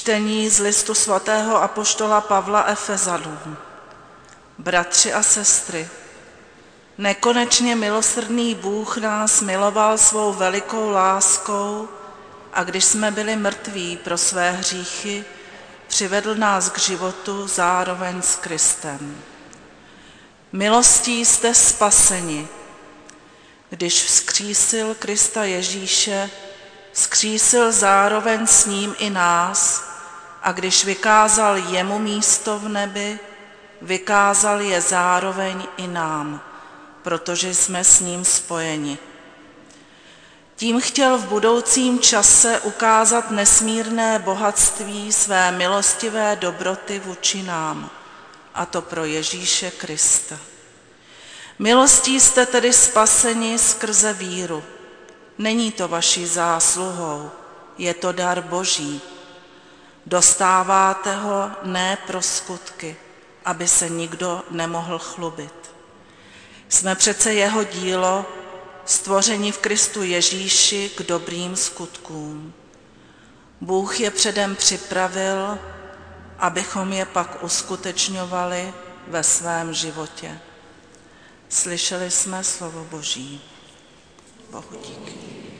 Čtení z listu svatého apoštola Pavla Efezanům. Bratři a sestry, nekonečně milosrdný Bůh nás miloval svou velikou láskou a když jsme byli mrtví pro své hříchy, přivedl nás k životu zároveň s Kristem. Milostí jste spaseni. Když vzkřísil Krista Ježíše, vzkřísil zároveň s ním i nás a když vykázal jemu místo v nebi, vykázal je zároveň i nám, protože jsme s ním spojeni. Tím chtěl v budoucím čase ukázat nesmírné bohatství své milostivé dobroty vůči nám, a to pro Ježíše Krista. Milostí jste tedy spaseni skrze víru. Není to vaší zásluhou, je to dar Boží. Dostáváte ho ne pro skutky, aby se nikdo nemohl chlubit. Jsme přece jeho dílo, stvoření v Kristu Ježíši k dobrým skutkům. Bůh je předem připravil, abychom je pak uskutečňovali ve svém životě. Slyšeli jsme slovo Boží. Bohu díky.